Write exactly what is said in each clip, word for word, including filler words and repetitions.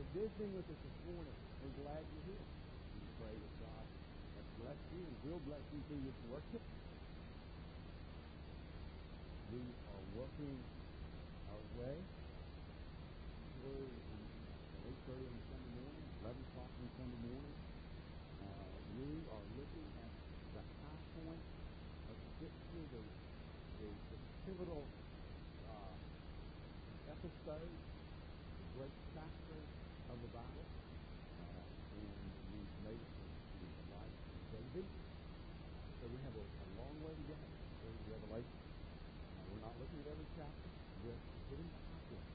visiting with us this morning. We're glad you're here. We pray that God has blessed you and will bless you through this worship. We are working our way through eight thirty on Sunday morning, eleven o'clock on Sunday morning. Uh, we are looking at the high point of Scripture, the, the, the pivotal uh, episode, the great chapter of the Bible, uh, and we've made it to the life of David. So we have a, a long way to go through Revelation. Uh, we're not looking at every chapter, just hitting the high point.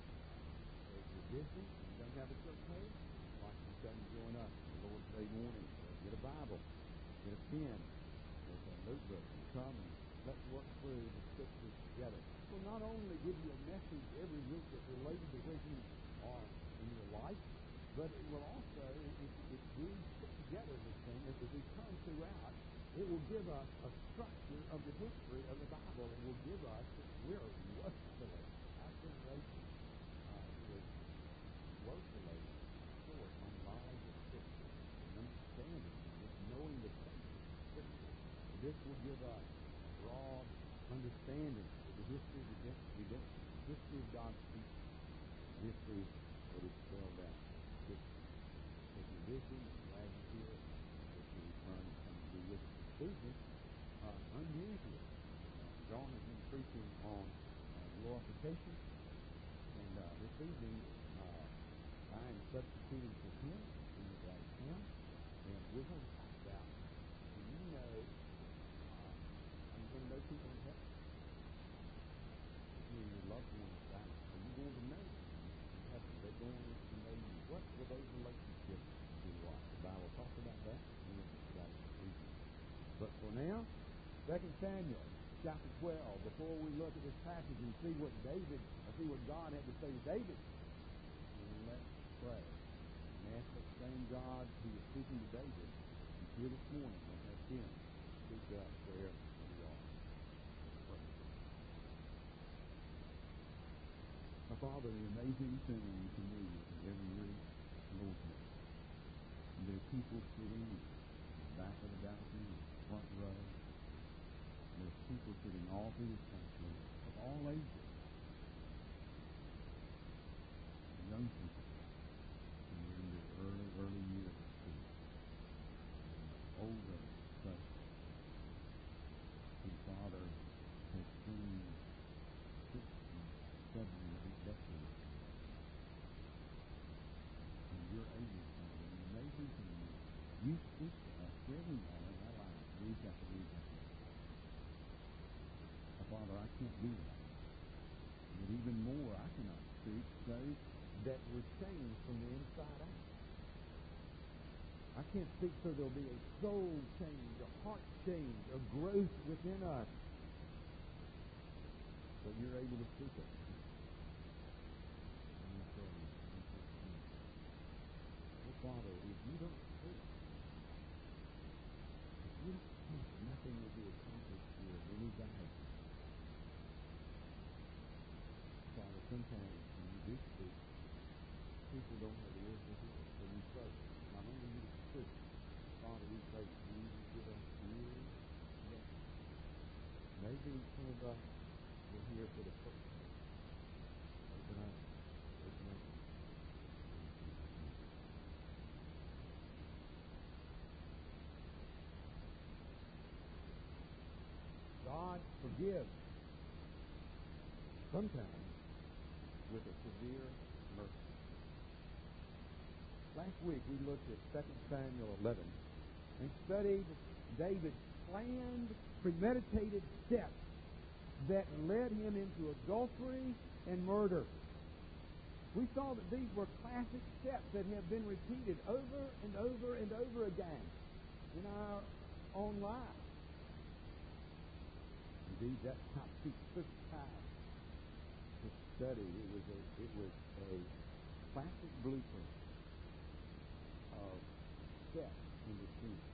So if you're busy and you don't have a church home, I'd like you to come and join us on the Lord's Day morning. So get a Bible, get a pen, get a notebook, and come and let's work through the Scriptures together. We'll not only give you a message every week that relates to where you are in your life, but it will also, if, if we put together this thing, as we come throughout, it will give us a structure of the history of the Bible. It will give us, we're woefully, our generation uh, is woefully short on knowledge of Scripture and understanding and just knowing the basics of Scripture. This will give us broad understanding of the history of redemption, the history of God's people, the history of what is spelled out. If you're visiting, I'm glad you're here. If you return and come and be with us this evening, uh, unusual. Uh, John has been preaching on uh, glorification, and uh, this evening uh, I am substituting for him in the day of him, and we're going to talk about, do you know, uh, I'm going to know people in heaven. You know, your loved ones die. Are you going to know them in heaven? They're going to know you. What will those relationships be like? The Bible talks about that. We're going to talk about it this evening. But for now, Second Samuel chapter twelve. Before we look at this passage and see what David, or see what God had to say to David, let's pray and ask that same God who is speaking to David is here this morning. Let's ask him to speak to us where we are. Pray. My Father, the amazing thing to me is every week, Lord, there are people sitting in the back of the balcony, in the front row. There's people sitting all through this country of all ages. Young people who are in their early, early years of school. And older folks whose father has seen six and seven and eight decades. And you're able to, and the amazing thing is, you speak to us every one of our lives, week after week after week. Now, Father, I can't do that. But even more, I cannot speak so that we're changed from the inside out. I can't speak so there'll be a soul change, a heart change, a growth within us. But you're able to speak it. And we pray, oh Father, if you don't speak, if you don't speak, nothing will be accomplished here of any value. Father, sometimes when you do speak, people don't have ears to hear, so we pray. Not only you to speak, Father, we pray that you will give us ears today. Maybe some of us will hear for the first time. Open up, open up. God forgives, sometimes with a severe mercy. Last week we looked at Second Samuel eleven and studied David's planned, premeditated steps that led him into adultery and murder. We saw that these were classic steps that have been repeated over and over and over again in our own lives. Indeed, that top took time to study. It was a it was a classic blueprint of steps in the kingdom.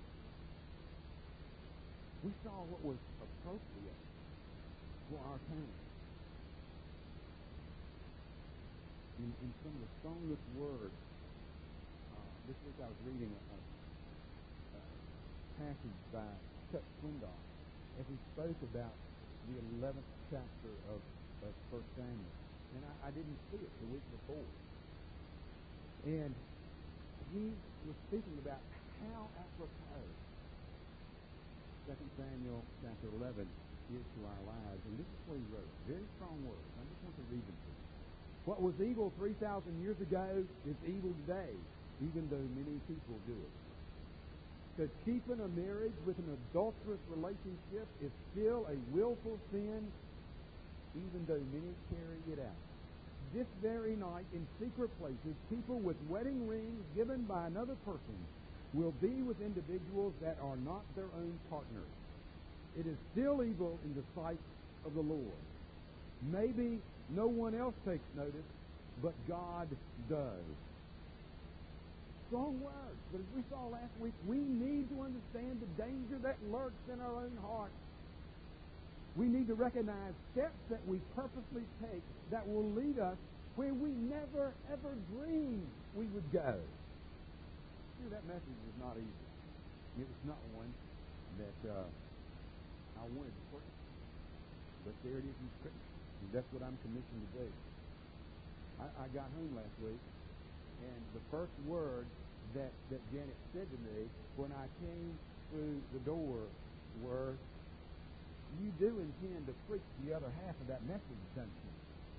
We saw what was appropriate for our time. in, in some of the strongest words. Uh, this week I was reading a, a, a passage by Chuck Swindoll as he spoke about the eleventh chapter of, of First Samuel. And I, I didn't see it the week before. And he was speaking about how apropos Second Samuel chapter eleven is to our lives. And this is what he wrote. Very strong words. I just want to read them to you. What was evil three thousand years ago is evil today, even though many people do it. To cheapen a marriage with an adulterous relationship is still a willful sin, even though many carry it out. This very night, in secret places, people with wedding rings given by another person will be with individuals that are not their own partners. It is still evil in the sight of the Lord. Maybe no one else takes notice, but God does. Strong words, but as we saw last week, we need to understand the danger that lurks in our own hearts. We need to recognize steps that we purposely take that will lead us where we never, ever dreamed we would go. You know, that message was not easy. It was not one that uh, I wanted to preach. But there it is in Scripture. And that's what I'm commissioned to do. I, I got home last week, and the first word that, that Janet said to me when I came through the door were, "You do intend to preach the other half of that message, don't you?"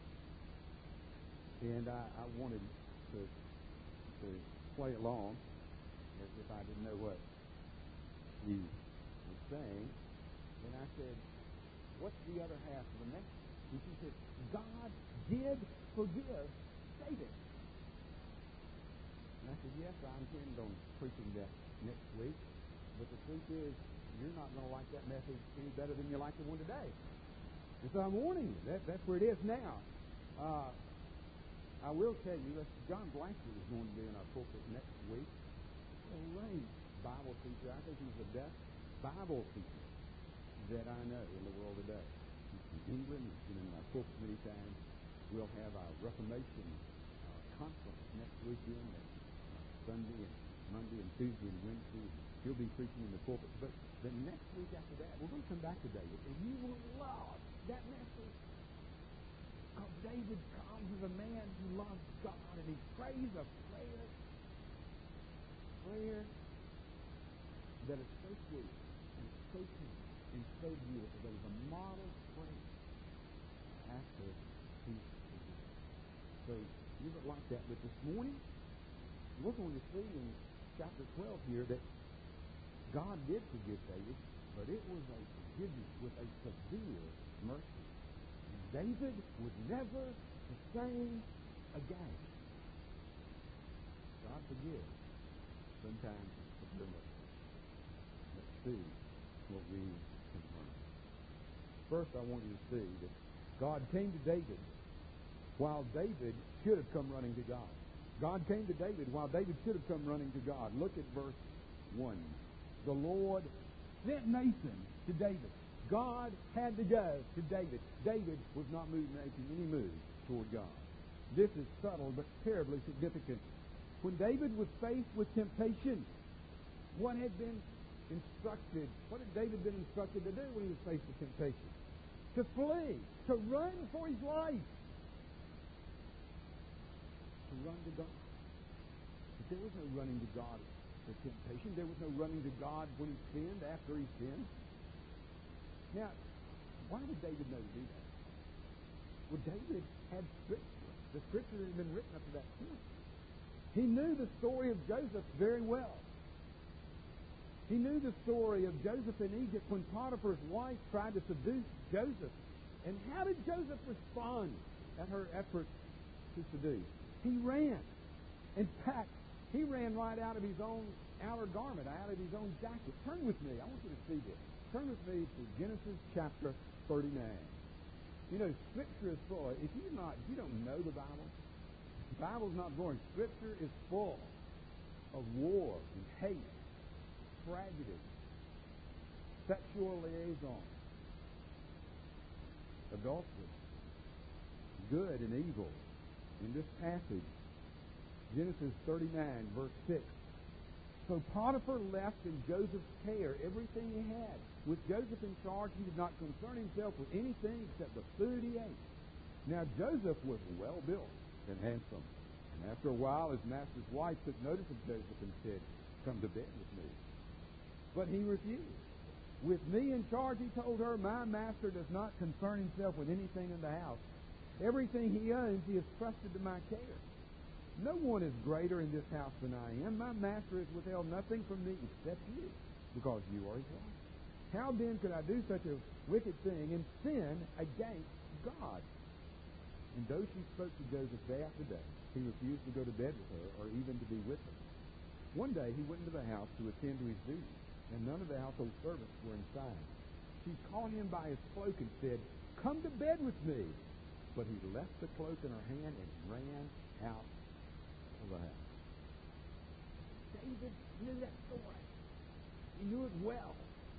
And I, I wanted to, to play along as if I didn't know what he was saying. And I said, "What's the other half of the message?" And she said, "God did forgive David." And I said, "Yes, I intend on preaching that next week. But the truth is, you're not going to like that message any better than you like the one today." And so I'm warning you. That, that's where it is now. Uh, I will tell you that John Blanchard is going to be in our pulpit next week. A great Bible teacher. I think he's the best Bible teacher that I know in the world today. He's from England. He's been in our pulpit many times. We'll have our Reformation uh, conference next weekend, next uh, Sunday and Monday and Tuesday and Wednesday. He'll be preaching in the pulpit. But the next week after that, we're going to come back to David, and you will love that message. Because David comes as a man who loves God, and he prays a prayer, a prayer that is so sweet and so tender and so beautiful, that is a model prayer after he forgives. So you would like that. But this morning, we're going to see in chapter twelve here that God did forgive David, but it was a forgiveness with a severe mercy. David was never the same again. God forgives, sometimes with your mercy. Let's see what we can learn. First, I want you to see that God came to David while David should have come running to God. God came to David while David should have come running to God. Look at verse one. The Lord sent Nathan to David. God had to go to David. David was not moved, making any move toward God. This is subtle but terribly significant. When David was faced with temptation, what had been instructed, what had David been instructed to do when he was faced with temptation? To flee, to run for his life, to run to God. But there was no running to God for temptation. There was no running to God when he sinned, after he sinned. Now, why would David know to do that? Well, David had Scripture. The Scripture that had been written up to that point. He knew the story of Joseph very well. He knew the story of Joseph in Egypt when Potiphar's wife tried to seduce Joseph. And how did Joseph respond at her efforts to seduce? He ran. In fact, he ran right out of his own outer garment, out of his own jacket. Turn with me. I want you to see this. Turn with me to Genesis chapter thirty-nine. You know, Scripture is full. If you not, if you don't know the Bible, the Bible's not boring. Scripture is full of war and hate, tragedy, sexual liaison, adultery, good and evil, in this passage, Genesis thirty-nine, verse six. So Potiphar left in Joseph's care everything he had. With Joseph in charge, he did not concern himself with anything except the food he ate. Now Joseph was well-built and handsome. And after a while, his master's wife took notice of Joseph and said, "Come to bed with me." But he refused. "With me in charge," he told her, "my master does not concern himself with anything in the house. Everything he owns he has trusted to my care. No one is greater in this house than I am. My master has withheld nothing from me except you, because you are his wife. How then could I do such a wicked thing and sin against God?" And though she spoke to Joseph day after day, he refused to go to bed with her or even to be with her. One day he went into the house to attend to his duties, and none of the household servants were inside. She caught him by his cloak and said, "Come to bed with me." But he left the cloak in her hand and ran out of the house. David knew that story. He knew it well.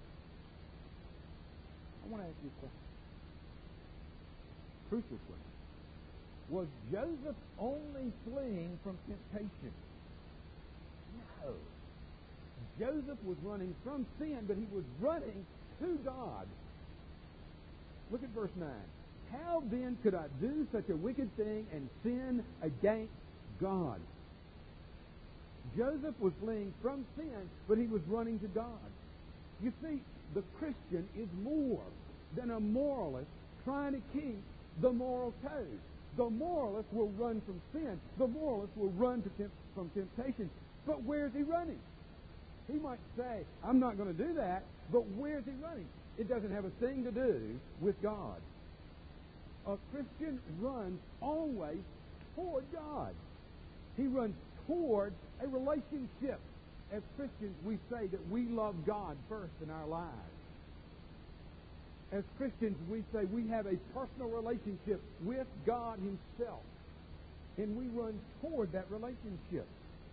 I want to ask you a question. Crucial question. Was Joseph only fleeing from temptation? No. Joseph was running from sin, but he was running to God. Look at verse nine. How then could I do such a wicked thing and sin against God? Joseph was fleeing from sin, but he was running to God. You see, the Christian is more than a moralist trying to keep the moral code. The moralist will run from sin. The moralist will run to temp- from temptation. But where is he running? He might say, "I'm not going to do that," but where is he running? It doesn't have a thing to do with God. A Christian runs always toward God. He runs toward a relationship. As Christians, we say that we love God first in our lives. As Christians, we say we have a personal relationship with God Himself. And we run toward that relationship.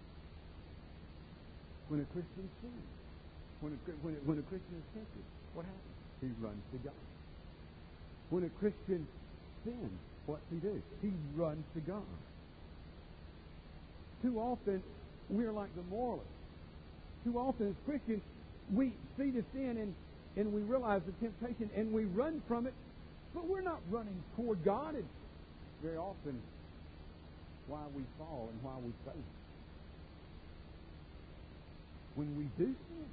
When a Christian sins, when a, when a, when a Christian is tempted, what happens? He runs to God. When a Christian sins, what does he do? He runs to God. Too often, we're like the moralists. Too often, as Christians, we see the sin and, and we realize the temptation and we run from it, but we're not running toward God. And very often, why we fall and why we fail. When we do sin,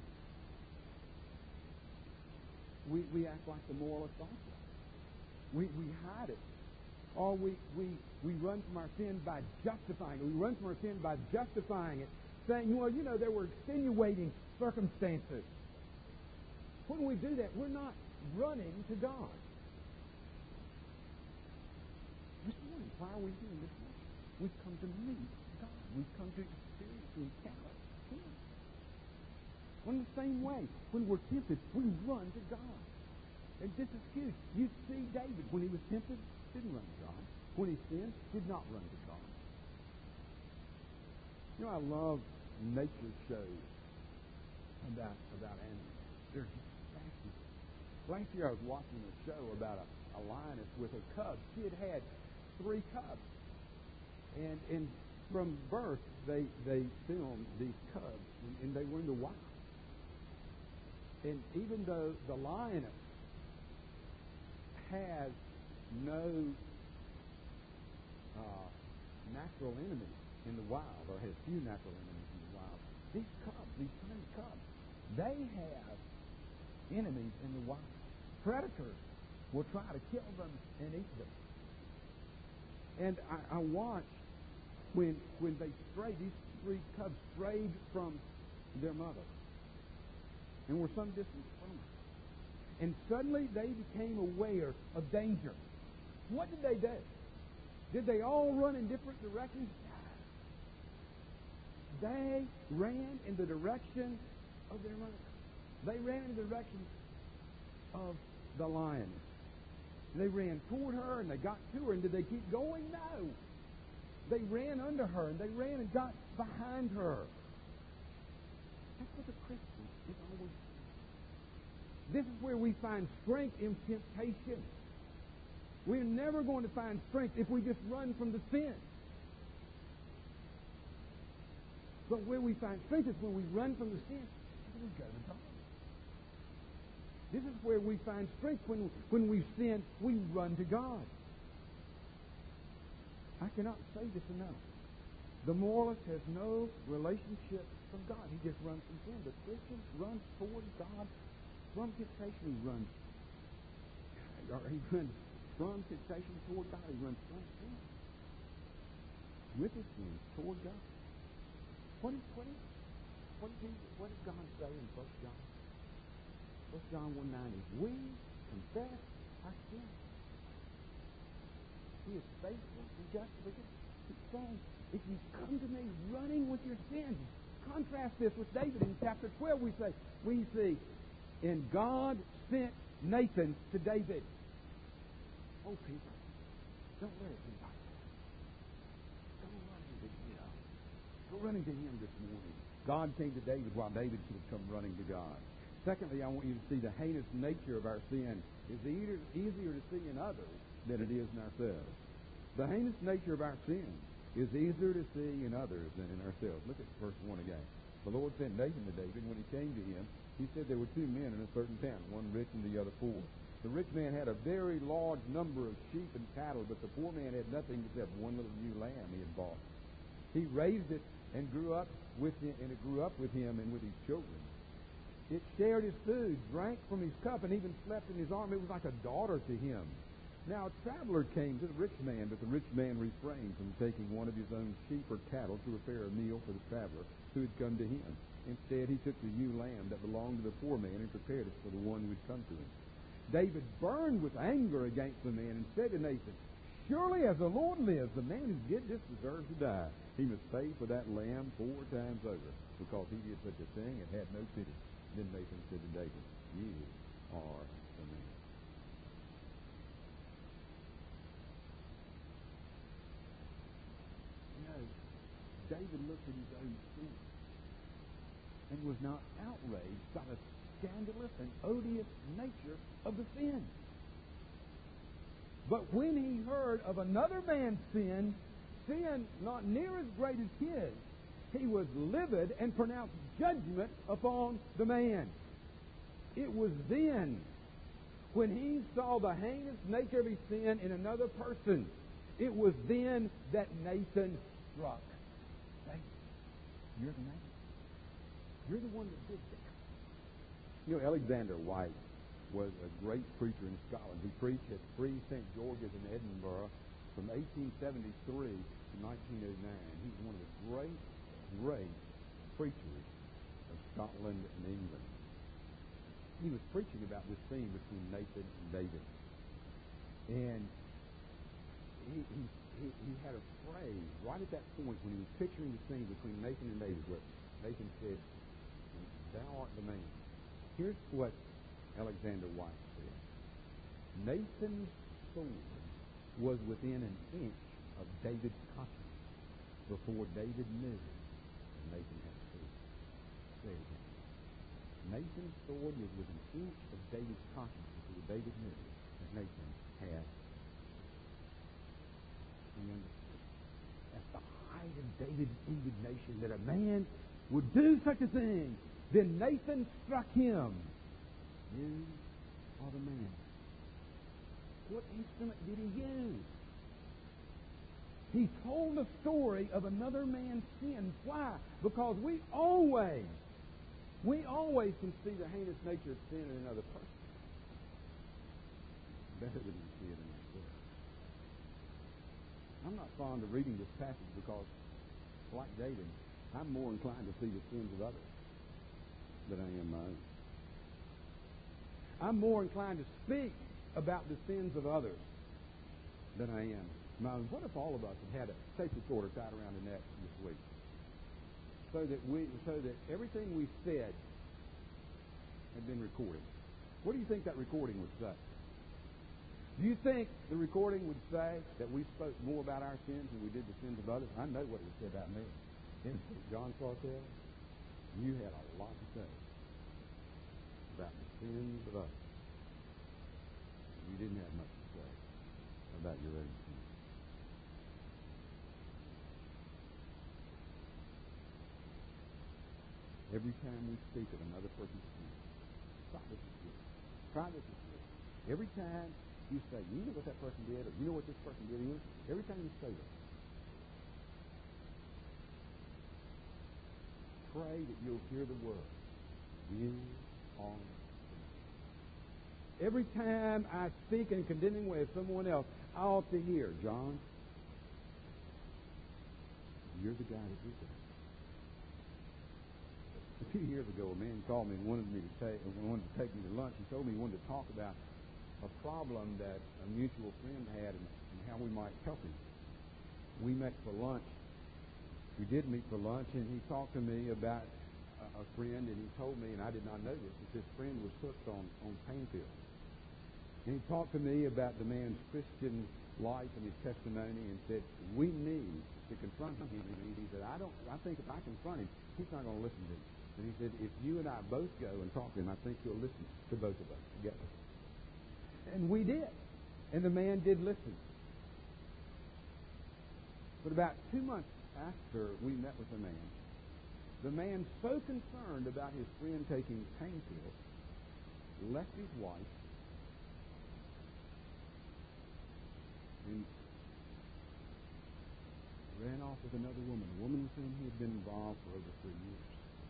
we, we act like the moralist also. We, we hide it. Or we, we, we run from our sin by justifying it. We run from our sin by justifying it, saying, well, you know, there were extenuating circumstances. When we do that, we're not running to God. This morning, why are we here this morning? We've come to meet God. We've come to experience and encounter Him. In the same way, when we're tempted, we run to God. And this is huge. You see David, when he was tempted, didn't run to God. When he sinned, did not run to God. You know, I love nature shows about, about animals. They're just fascinating. Last year I was watching a show about a, a lioness with her cubs. She had had three cubs. And, and from birth, they, they filmed these cubs, and, and they were in the wild. And even though the lioness has no uh, natural enemies in the wild, or has few natural enemies in the wild, these cubs, these tiny cubs, they have enemies in the wild. Predators will try to kill them and eat them. And I, I watched when when they strayed, these three cubs strayed from their mother and were some distance from her. And suddenly they became aware of danger. What did they do? Did they all run in different directions? No. They ran in the direction of their mother. They ran in the direction of the lioness. They ran toward her and they got to her. And did they keep going? No. They ran under her and they ran and got behind her. That's what the Christian is always. This is where we find strength in temptation. We're never going to find strength if we just run from the sin. But where we find strength is when we run from the sin and we go to God. This is where we find strength. When, when we sin, we run to God. I cannot say this enough. The moralist has no relationship from God. He just runs from sin. The Christian runs toward God from temptation. He runs, or he runs from temptation toward God. He runs from sin with his sin toward God. What is what is what is he, what does God say in First John? First John one nine is we confess our sin. He is faithful and just to forgive. He's saying, if you come to me running with your sins, contrast this with David in chapter twelve. We say we see, and God sent Nathan to David. Oh, people, don't let it be like that. Go running to him. Go running to him this morning. God came to David while David should have come running to God. Secondly, I want you to see the heinous nature of our sin is easier, easier to see in others than it is in ourselves. The heinous nature of our sin is easier to see in others than in ourselves. Look at verse one again. The Lord sent Nathan to David. When he came to him, he said there were two men in a certain town, one rich and the other poor. The rich man had a very large number of sheep and cattle, but the poor man had nothing except one little ewe lamb he had bought. He raised it and grew up with him, and it grew up with him and with his children. It shared his food, drank from his cup, and even slept in his arm. It was like a daughter to him. Now a traveler came to the rich man, but the rich man refrained from taking one of his own sheep or cattle to prepare a meal for the traveler who had come to him. Instead, he took the ewe lamb that belonged to the poor man and prepared it for the one who had come to him. David burned with anger against the man and said to Nathan, surely as the Lord lives, the man who did this deserves to die. He must pay for that lamb four times over, because he did such a thing and had no pity. Then Nathan said to David, you are the man. You know, David looked at his own sin and was not outraged by the scandalous and odious nature of the sin. But when he heard of another man's sin, sin not near as great as his, he was livid and pronounced judgment upon the man. It was then, when he saw the heinous nature of his sin in another person, it was then that Nathan struck. Hey, you're the man. You're the one that did that. You know, Alexander White was a great preacher in Scotland. He preached at Free Saint George's in Edinburgh from eighteen seventy-three to nineteen oh nine. He was one of the great, great preachers of Scotland and England. He was preaching about this scene between Nathan and David. And he, he, he, he had a phrase right at that point when he was picturing the scene between Nathan and David, where Nathan said, thou art the man. Here's what Alexander White said. Nathan's sword was within an inch of David's conscience before David knew that Nathan had sword. Say it again. Nathan's sword was within an inch of David's conscience before David knew that Nathan had. He understood. At the height of David's indignation that a man would do such a thing, then Nathan struck him. You are the man. What instrument did he use? He told the story of another man's sin. Why? Because we always, we always can see the heinous nature of sin in another person better than we see it in ourselves. I'm not fond of reading this passage because, like David, I'm more inclined to see the sins of others than I am my own. I'm more inclined to speak about the sins of others than I am my own. What if all of us had had a tape recorder tied around the neck this week, so that we, so that everything we said had been recorded? What do you think that recording would say? Do you think the recording would say that we spoke more about our sins than we did the sins of others? I know what it would say about me. In John Sartell, you had a lot to say about the sins of others. You didn't have much to say about your own sins. every time we speak of another person's sin. Try this this week. Try this this week. Every time you say, you know what that person did, or you know what this person did, you know, every time you say that, pray that you'll hear the word, you are free. Every time I speak in a condemning way of someone else, I ought to hear, John, you're the guy that did that. A few years ago, a man called me and wanted me to take, wanted to take me to lunch. He told me he wanted to talk about a problem that a mutual friend had and, and how we might help him. We met for lunch. We did meet for lunch, and he talked to me about a, a friend, and he told me, and I did not know this, that this friend was hooked on, on pain pills. And he talked to me about the man's Christian life and his testimony, and said, we need to confront him. He said, I don't. I think if I confront him, he's not going to listen to me. And he said, if you and I both go and talk to him, I think he'll listen to both of us together. And we did. And the man did listen. But about two months after we met with the man, the man, so concerned about his friend taking pain pills, left his wife and ran off with another woman, a woman with whom he had been involved for over three years.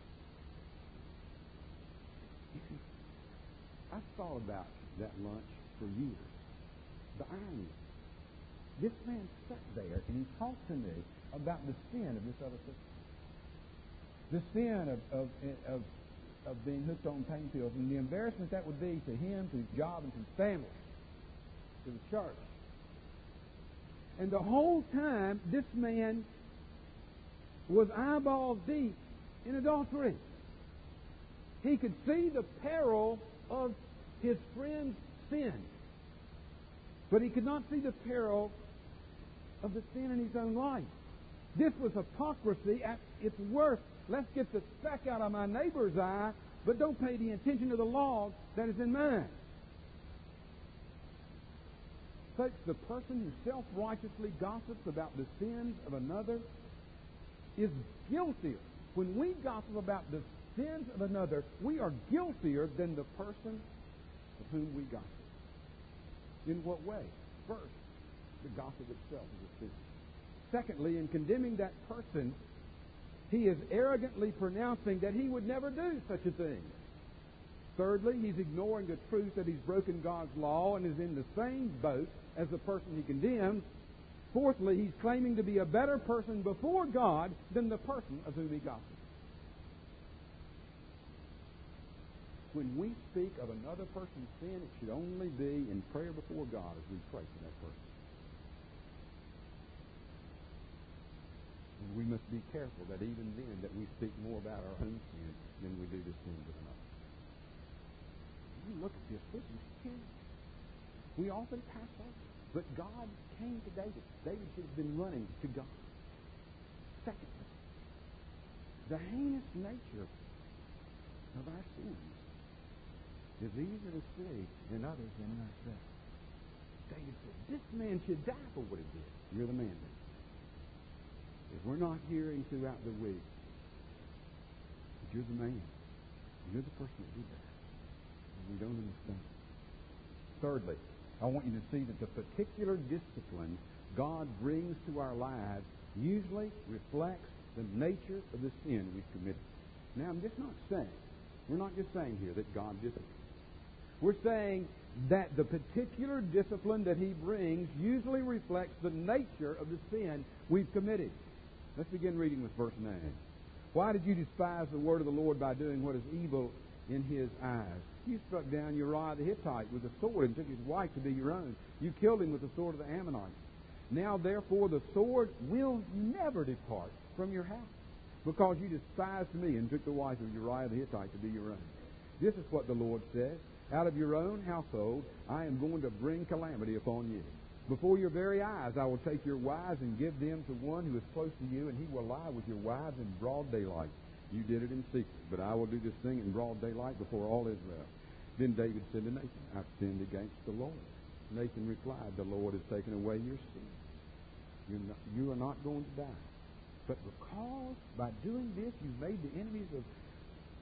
I thought about that lunch for years. The irony. This man sat there and he talked to me about the sin of this other sister. The sin of, of, of, of being hooked on pain pills and the embarrassment that would be to him, to his job, and to his family, to the church. And the whole time, this man was eyeball deep in adultery. He could see the peril of his friend's sin, but he could not see the peril of the sin in his own life. This was hypocrisy at its worst. Let's get the speck out of my neighbor's eye, but don't pay the attention to the log that is in mine. Folks, the person who self-righteously gossips about the sins of another is guiltier. When we gossip about the sins of another, we are guiltier than the person of whom we gossip. In what way? First, the gossip itself is a sin. Secondly, in condemning that person, he is arrogantly pronouncing that he would never do such a thing. Thirdly, he's ignoring the truth that he's broken God's law and is in the same boat as the person he condemns. Fourthly, he's claiming to be a better person before God than the person of whom he gossips. When we speak of another person's sin, it should only be in prayer before God as we pray for that person. And we must be careful that even then that we speak more about our own sin than we do the sins of another. You look at this, this is sin. We often pass over. But God came to David. David should have been running to God. Secondly, the heinous nature of our sins is easier to see in others than in ourselves. David said, this man should die for what he did. You're the man then. If we're not hearing throughout the week, but you're the man. You're the person that did that. And we don't understand. Thirdly, I want you to see that the particular discipline God brings to our lives usually reflects the nature of the sin we've committed. Now, I'm just not saying, we're not just saying here that God disciplines. We're saying that the particular discipline that He brings usually reflects the nature of the sin we've committed. Let's begin reading with verse nine. Why did you despise the word of the Lord by doing what is evil in His eyes? You struck down Uriah the Hittite with a sword and took his wife to be your own. You killed him with the sword of the Ammonites. Now, therefore, the sword will never depart from your house, because you despised me and took the wife of Uriah the Hittite to be your own. This is what the Lord says. Out of your own household I am going to bring calamity upon you. Before your very eyes I will take your wives and give them to one who is close to you, and he will lie with your wives in broad daylight. You did it in secret, but I will do this thing in broad daylight before all Israel. Then David said to Nathan, I've sinned against the Lord. Nathan replied, the Lord has taken away your sin. You're not, you are not going to die. But because by doing this you've made the enemies of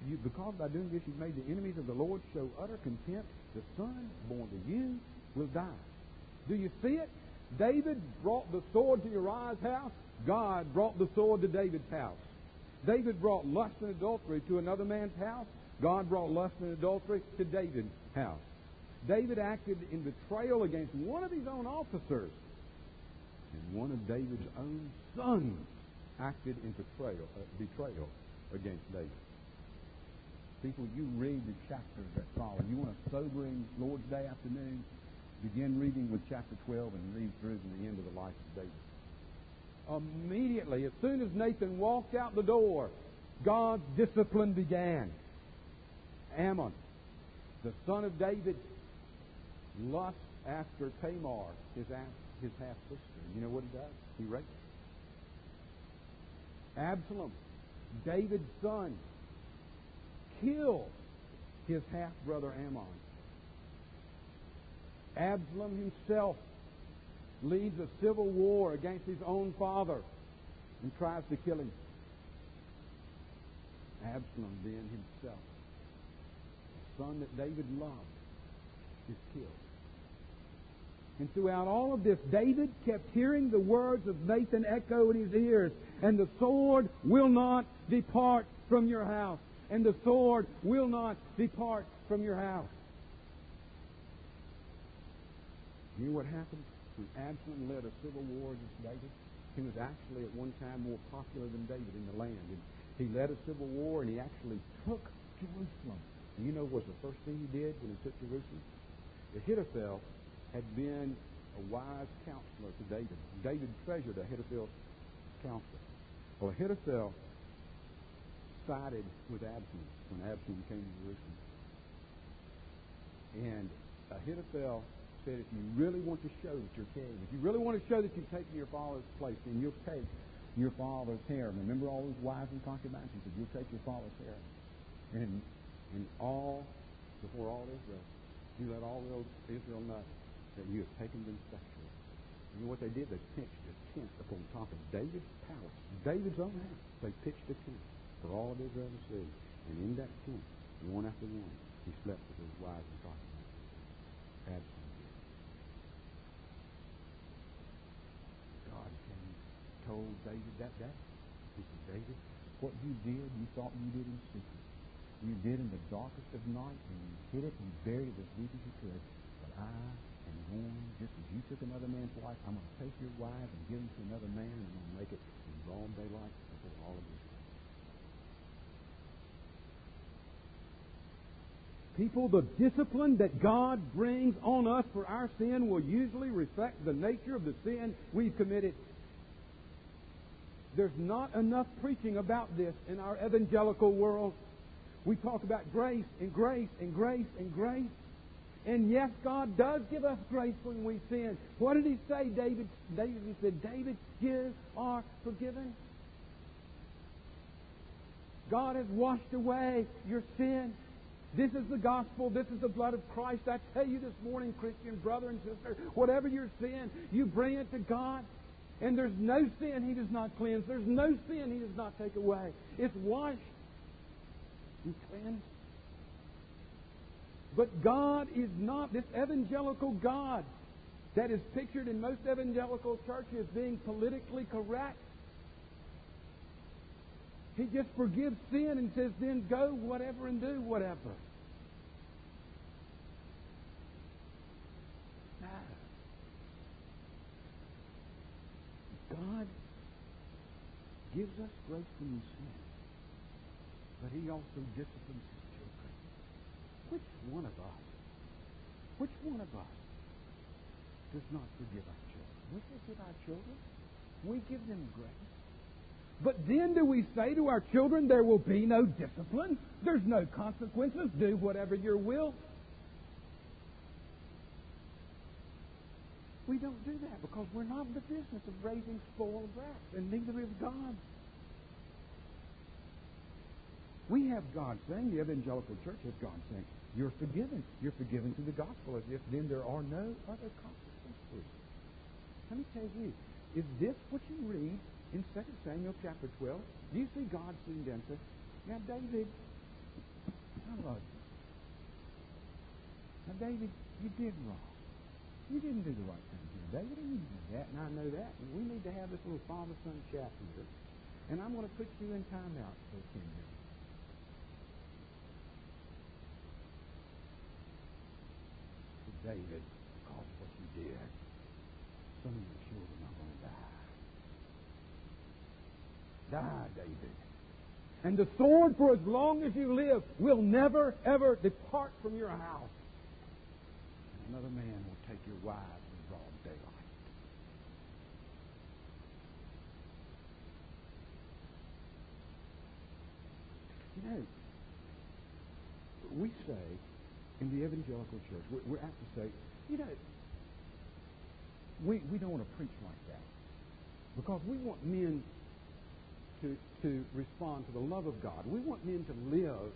You, because by doing this you've made the enemies of the Lord show utter contempt. The son born to you will die. Do you see it? David brought the sword to Uriah's house. God brought the sword to David's house. David brought lust and adultery to another man's house. God brought lust and adultery to David's house. David acted in betrayal against one of his own officers. And one of David's own sons acted in betrayal, uh, betrayal against David. People, you read the chapters that follow. You want a sobering Lord's Day afternoon? Begin reading with chapter twelve and read through to the end of the life of David. Immediately, as soon as Nathan walked out the door, God's discipline began. Ammon, the son of David, lusts after Tamar, his, his half-sister. You know what he does? He rapes her. Absalom, David's son, kills his half-brother Ammon. Absalom himself leads a civil war against his own father and tries to kill him. Absalom then himself, the son that David loved, is killed. And throughout all of this, David kept hearing the words of Nathan echo in his ears. And the sword will not depart from your house. And the sword will not depart from your house. You know what happened when Absalom led a civil war against David? He was actually at one time more popular than David in the land. And he led a civil war and he actually took Jerusalem. And you know what was the first thing he did when he took Jerusalem? Ahithophel had been a wise counselor to David. David treasured Ahithophel's counsel. Well, Ahithophel sided with Absalom when Absalom came to Jerusalem. And Ahithophel said, if you really want to show that you're king, if you really want to show that you've taken your father's place, then you'll take your father's harem. Remember all those wives and concubines? He said, you'll take your father's harem. And, and all, before all Israel, you let all Israel know that you have taken them sexually. You know what they did? They pitched a tent upon top of David's palace, David's own house. They pitched a tent for all of Israel to see. And in that tent, one after one, he slept with his wives and concubines. Absalom did. God came, told David that day. He said, David, what you did, you thought you did in secret. You did in the darkest of night, and you hid it and buried it as deep as you could. But I am going, just as you took another man's wife, I'm going to take your wife and give them to another man, and I'm going to make it in broad daylight before all of Israel. People, the discipline that God brings on us for our sin will usually reflect the nature of the sin we've committed. There's not enough preaching about this in our evangelical world. We talk about grace and grace and grace and grace. And yes, God does give us grace when we sin. What did He say, David? David he said, David, you are forgiven. God has washed away your sin. This is the gospel. This is the blood of Christ. I tell you this morning, Christian brother and sister, whatever your sin, you bring it to God. And there's no sin He does not cleanse. There's no sin He does not take away. It's washed and cleansed. But God is not this evangelical God that is pictured in most evangelical churches being politically correct. He just forgives sin and says, then go whatever and do whatever. No. God gives us grace when we sin, but He also disciplines His children. Which one of us, which one of us does not forgive our children? We forgive our children. We give them grace. But then do we say to our children, there will be no discipline? There's no consequences. Do whatever your will. We don't do that because we're not in the business of raising spoiled brats, and neither is God. We have God saying, the evangelical church has God saying, you're forgiven. You're forgiven through the gospel, as if then there are no other consequences. Let me tell you, is this what you read in Second Samuel chapter twelve? Do you see God sitting down and say, now David, I love you. Now, David, you did wrong. You didn't do the right thing here, David. You didn't do that, and I know that. And we need to have this little father-son chat here. And I'm going to put you in timeout for ten minutes. David, because of what you did, some of your children are going to die. Die, David. And the sword, for as long as you live, will never, ever depart from your house. And another man will take your wives in broad daylight. You know, we say in the evangelical church, we're, we're apt to say, you know, we, we don't want to preach like that because we want men to, to respond to the love of God. We want men to live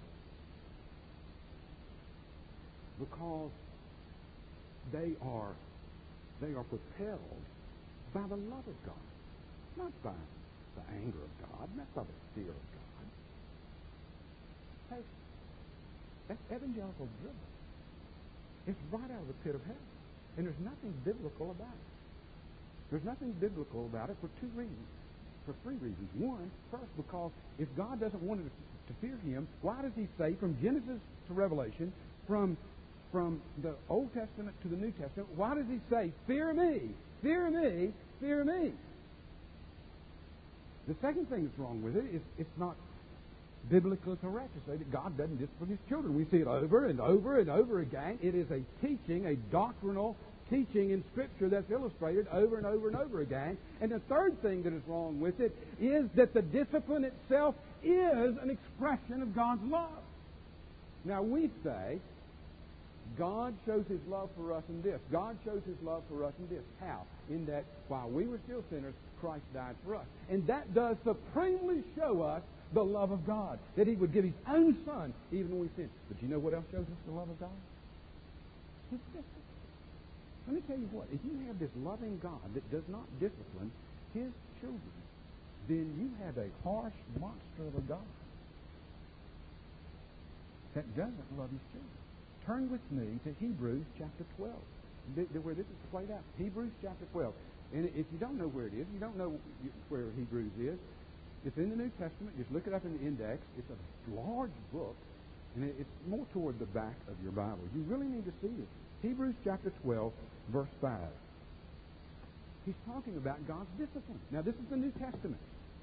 because they are they are propelled by the love of God, not by the anger of God, not by the fear of God. Hey, that's evangelical driven. It's right out of the pit of hell. And there's nothing biblical about it. There's nothing biblical about it for two reasons. For three reasons. One, first, because if God doesn't want us to fear Him, why does He say from Genesis to Revelation, from, from the Old Testament to the New Testament, why does He say, fear me, fear me, fear me? The second thing that's wrong with it is it's not biblically correct to say that God doesn't discipline His children. We see it over and over and over again. It is a teaching, a doctrinal teaching in Scripture that's illustrated over and over and over again. And the third thing that is wrong with it is that the discipline itself is an expression of God's love. Now we say, God shows His love for us in this. God shows His love for us in this. How? In that while we were still sinners, Christ died for us. And that does supremely show us the love of God. That He would give His own Son even when we sin. But you know what else shows us the love of God? His discipline. Let me tell you what. If you have this loving God that does not discipline His children, then you have a harsh monster of a God that doesn't love His children. Turn with me to Hebrews chapter twelve, where this is played out. Hebrews chapter twelve. And if you don't know where it is, you don't know where Hebrews is, it's in the New Testament. Just look it up in the index. It's a large book, and it's more toward the back of your Bible. You really need to see this. Hebrews chapter twelve, verse five. He's talking about God's discipline. Now, this is the New Testament.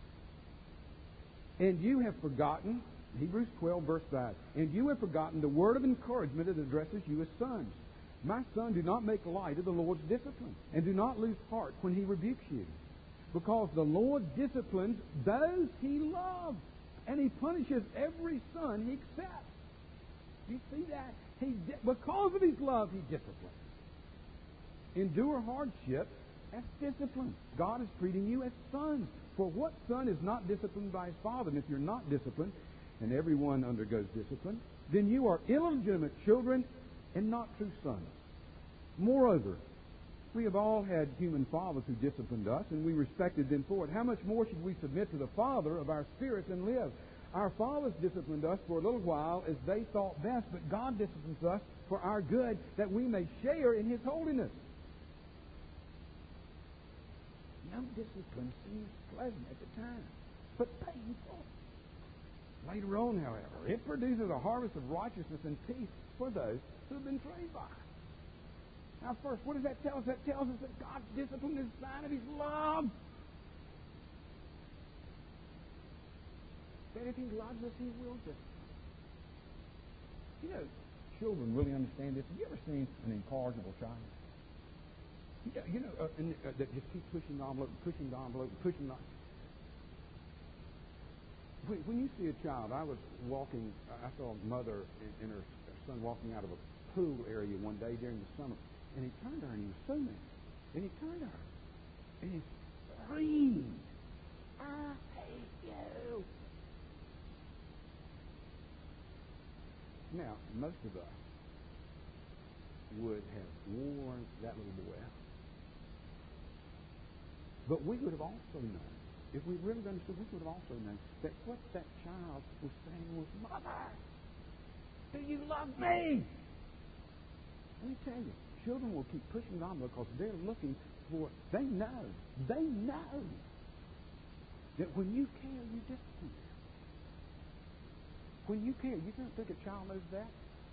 And you have forgotten, Hebrews twelve, verse five, and you have forgotten the word of encouragement that addresses you as sons. My son, do not make light of the Lord's discipline, and do not lose heart when He rebukes you. Because the Lord disciplines those He loves, and He punishes every son He accepts. You see that? He, because of His love, He disciplines. Endure hardship as discipline. God is treating you as sons. For what son is not disciplined by his father? And if you're not disciplined, and everyone undergoes discipline, then you are illegitimate children and not true sons. Moreover, we have all had human fathers who disciplined us, and we respected them for it. How much more should we submit to the Father of our spirits and live? Our fathers disciplined us for a little while as they thought best, but God disciplines us for our good, that we may share in His holiness. No discipline seems pleasant at the time, but painful. Later on, however, it produces a harvest of righteousness and peace for those who have been trained by it. Now, first, what does that tell us? That tells us that God's discipline is a sign of His love. That if He loves us, He will discipline. You know, children really understand this. Have you ever seen an incorrigible child? You know, you know uh, and, uh, that just keeps pushing the envelope, pushing the envelope, pushing the... When, when you see a child, I was walking, I saw a mother and, and her son walking out of a pool area one day during the summer, and he turned to her and he was so mad. And he turned to her and he screamed, I hate you. Now, most of us would have worn that little boy out. But we would have also known, if we really understood, we would have also known that what that child was saying was, Mother! Do you love me? Let me tell you, children will keep pushing on because they're looking for, they know, they know that when you care, you discipline them. When you care, you don't think a child knows that?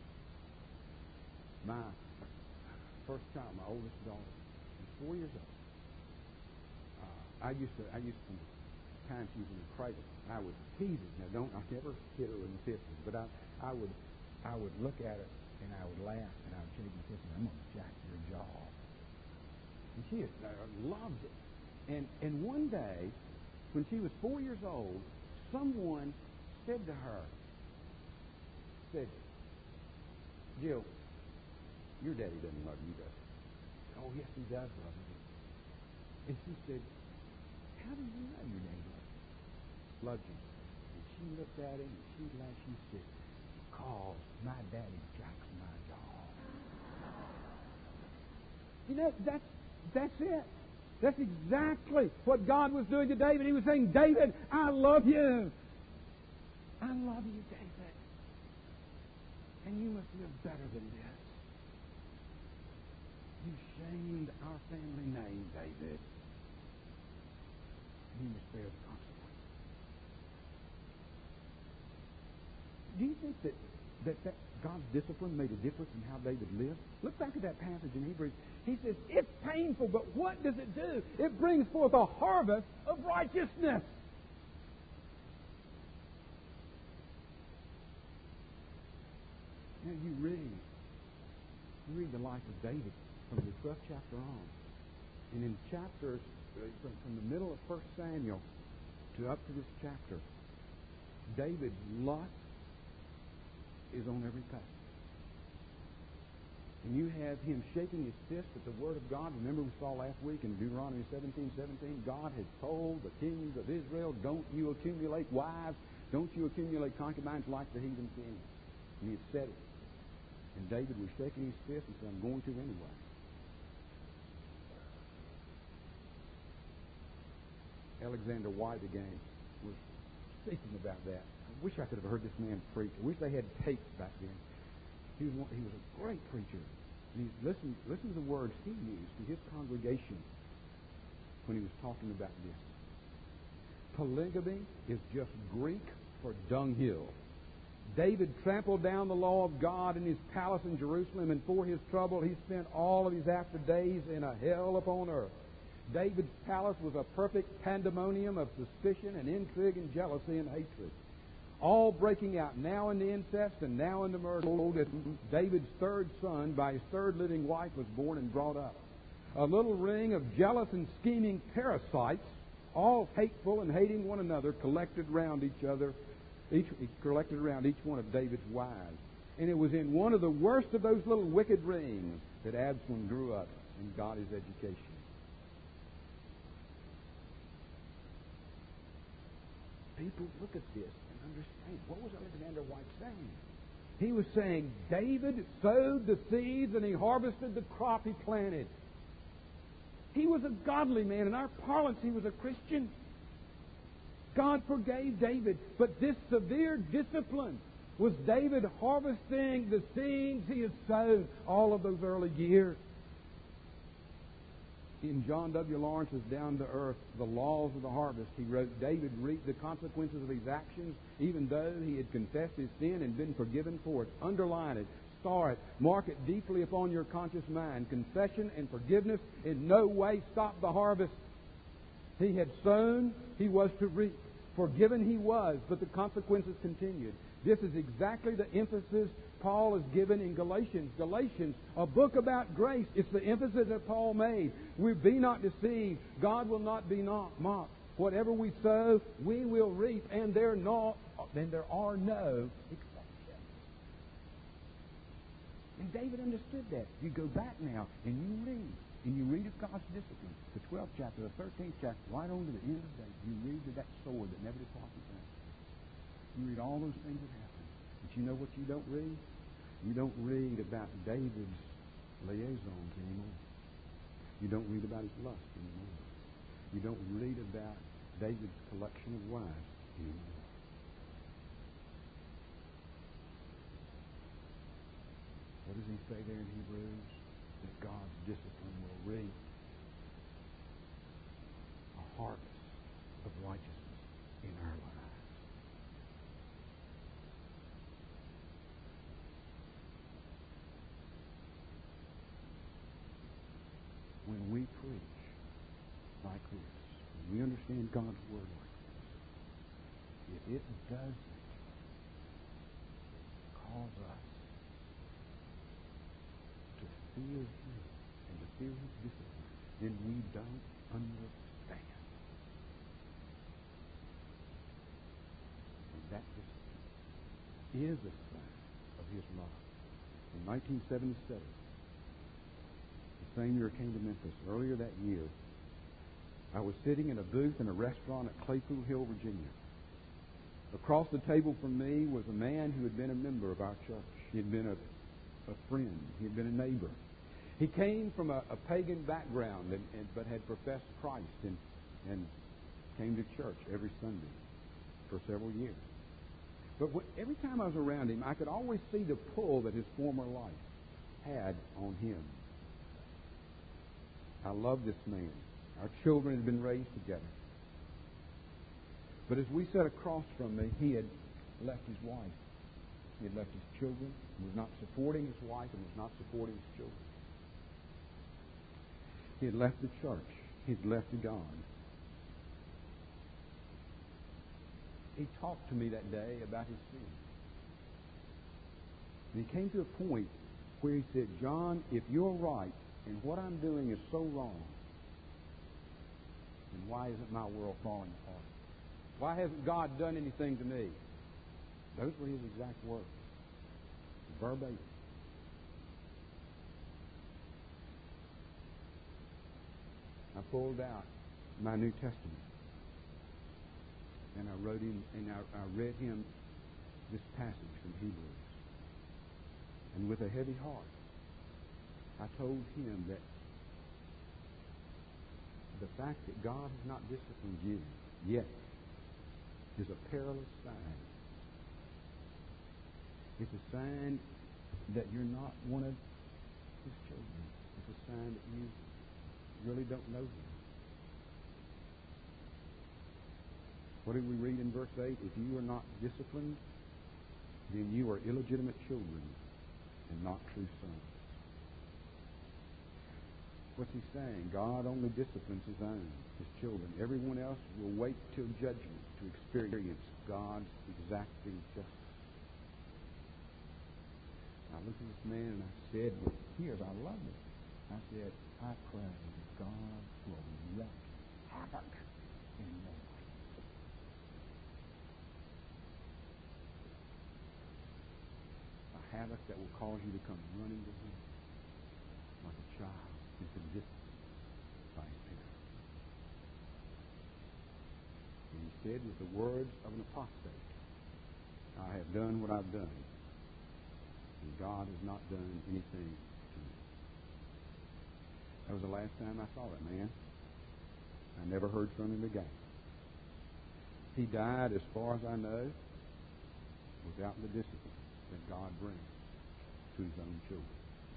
My first child, my oldest daughter, she's four years old. Uh, I used to, I used to, from the time she was in the cradle, I would tease her. Now, don't, I never hit her in the fifties, but I, I would, I would look at her and I would laugh and I would shake my fist and I'm gonna jack your jaw. And she just, uh, loved it. And and one day, when she was four years old, someone said to her, said, Jill, your daddy doesn't love you, does he? Oh, yes, he does love you. And she said, how do you know your daddy loves you? And she looked at him and she laughed. She said, because my daddy jacks my jaw. You know, that's, that's it. That's exactly what God was doing to David. He was saying, David, I love you. I love you, David. And you must live better than this. You shamed our family name, David. You must bear the consequences. Do you think that, that, that God's discipline made a difference in how David lived? Look back at that passage in Hebrews. He says, it's painful, but what does it do? It brings forth a harvest of righteousness. Now you read, you read the life of David from the twelfth chapter on. And in chapters, from, from the middle of First Samuel to up to this chapter, David's lust is on every page. And you have him shaking his fist at the Word of God. Remember we saw last week in Deuteronomy seventeen seventeen, God has told the kings of Israel, don't you accumulate wives, don't you accumulate concubines like the heathen kings. And he had said it. And David was shaking his fist and said, I'm going to anyway. Alexander White again was speaking about that. I wish I could have heard this man preach. I wish they had tapes back then. He was, he was a great preacher. And he, listen, listen to the words he used to his congregation when he was talking about this. Polygamy is just Greek for dunghill. David trampled down the law of God in his palace in Jerusalem, and for his trouble he spent all of his after days in a hell upon earth. David's palace was a perfect pandemonium of suspicion and intrigue and jealousy and hatred, all breaking out now in the incest and now in the murder. David's third son, by his third living wife, was born and brought up. A little ring of jealous and scheming parasites, all hateful and hating one another, collected round each other, each collected around each one of David's wives. And it was in one of the worst of those little wicked rings that Absalom grew up and got his education. People look at this and understand. What was Alexander White saying? He was saying David sowed the seeds and he harvested the crop he planted. He was a godly man. In our parlance, he was a Christian. God forgave David, but this severe discipline was David harvesting the seeds he had sown all of those early years. In John W. Lawrence's Down to Earth, The Laws of the Harvest, he wrote, David reaped the consequences of his actions even though he had confessed his sin and been forgiven for it. Underline it, star it, mark it deeply upon your conscious mind. Confession and forgiveness in no way stopped the harvest. He had sown, he was to reap. Forgiven he was, but the consequences continued. This is exactly the emphasis Paul is given in Galatians. Galatians, a book about grace. It's the emphasis that Paul made. We be not deceived. God will not be not mocked. Whatever we sow, we will reap, and there not, then there are no exceptions. And David understood that. You go back now and you read, and you read of God's discipline, the twelfth chapter, the thirteenth chapter, right on to the end of the day. You read of that sword that never departed from it. You read all those things that happened. But you know what you don't read? You don't read about David's liaisons anymore. You don't read about his lust anymore. You don't read about David's collection of wives anymore. does he say there in Hebrews? That God's discipline will reap a harvest of righteousness in our lives. When we preach like this, when we understand God's Word like this, if it doesn't cause us to fear Him and to fear His discipline, then we don't understand. And that discipline is a sign of His love. In nineteen seventy-seven, the Savior came to Memphis. Earlier that year, I was sitting in a booth in a restaurant at Claypool Hill, Virginia. Across the table from me was a man who had been a member of our church. He had been a, a friend. He had been a neighbor. He came from a, a pagan background, and, and, but had professed Christ and, and came to church every Sunday for several years. But what, every time I was around him, I could always see the pull that his former life had on him. I loved this man. Our children had been raised together. But as we sat across from me, he had left his wife. He had left his children, was not supporting his wife, and was not supporting his children. He had left the church. He had left God. He talked to me that day about his sin. And he came to a point where he said, John, if you're right, and what I'm doing is so wrong, then why isn't my world falling apart? Why hasn't God done anything to me? Those were his exact words. Verbatim. I pulled out my New Testament and I wrote him and I, I read him this passage from Hebrews. And with a heavy heart, I told him that the fact that God has not disciplined you yet is a perilous sign. It's a sign that you're not one of His children. It's a sign that you really don't know Him. What did we read in verse eight? If you are not disciplined, then you are illegitimate children and not true sons. What's he saying? God only disciplines His own, His children. Everyone else will wait till judgment to experience God's exacting justice. I looked at this man and I said, with tears, I love it. I said, I pray that God will wreak havoc in your life. A havoc that will cause you to come running to Him like a child who's been disciplined by his parents. And he said with the words of an apostate, I have done what I've done, and God has not done anything to me. That was the last time I saw that man. I never heard from him again. He died, as far as I know, without the discipline that God brings to His own children.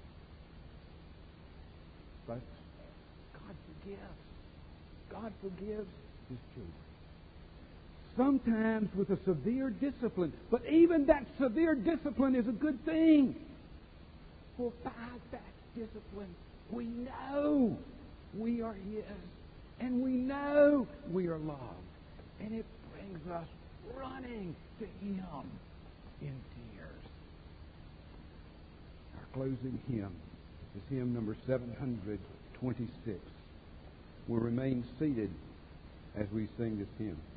Folks, God forgives. God forgives His children. Sometimes with a severe discipline, but even that severe discipline is a good thing. For by that discipline, we know we are His, and we know we are loved, and it brings us running to Him in tears. Our closing hymn is hymn number seven hundred twenty-six. We'll remain seated as we sing this hymn.